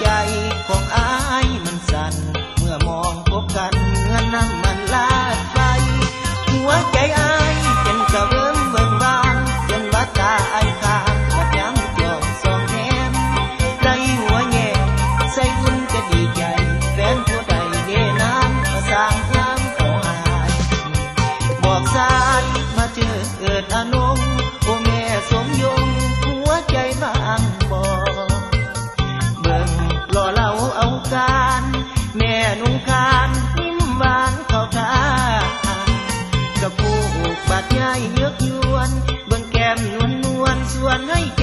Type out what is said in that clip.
ใจของอายมันสั่นเมื่อมองพบกันเงื่อนน้ำมันลาดไฟหัวใจอายเป็นกระเบื้องเบิ่งบานจนว่าตาอายขาดกับย้ำจองสองแขนได้หัวแง่ใส่อุ่นจะดีใจแฟนผู้ใดเดน้ำมาสร้างน้ำเขาหายบอกสายมาเจอเกิดอนงโอแม่สมยงหัวใจบางบ่เบิ่งรอเราเอาการแม่นุ่งคานยิ้มหวานเข้าทางกับผู้บาดใหญ่เยือกยวนเบิ่งแก้มนวลนวลส่วนให้ใจ